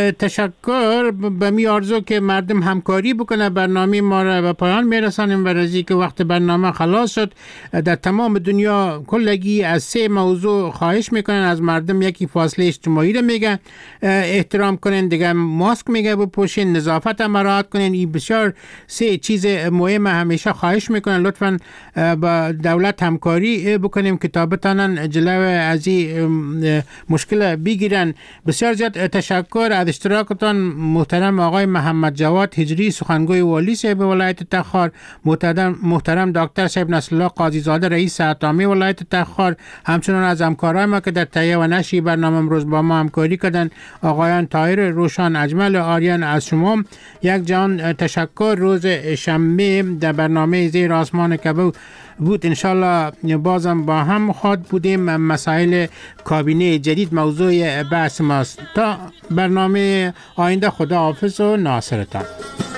تشکر. به می آرزو که مردم همکاری بکنه برنامه ما را به پایان میرسانیم و رزی که وقت برنامه خلاص شد. در تمام دنیا کلگی از سه موضوع خواهش میکنن از مردم. یکی فاصله اجتماعی را میگن احترام کنن، دیگه ماسک میگه بپوشین، نظافت هم مراعات کنن. این بسیار سه چیز مهم همیشه خواهش میکنن. لطفا با دولت همکاری بکنیم که تا بتانن جلو از این مشکل بگیرن. بسیار زیاد تشکر از اشتراکتان محترم آقای محمد جواد هجری سخنگوی والی صاحب ولایت تخار، محترم محترم دکتر صاحب نصرالله قاضی زاده رئیس عامی ولایت تخار، همچنان از همکاران ما که در تهیه و نشر برنامه امروز با ما همکاری کردن آقایان طاهر روشن اجمل آریان. از شما یک جان تشکر. روز شنبه در برنامه زیر آسمان کبود بود انشالله بازم با هم خواهد بودیم. مسائل کابینه جدید موضوع بحث ماست. تا برنامه آینده خدا حافظ و ناصرتان.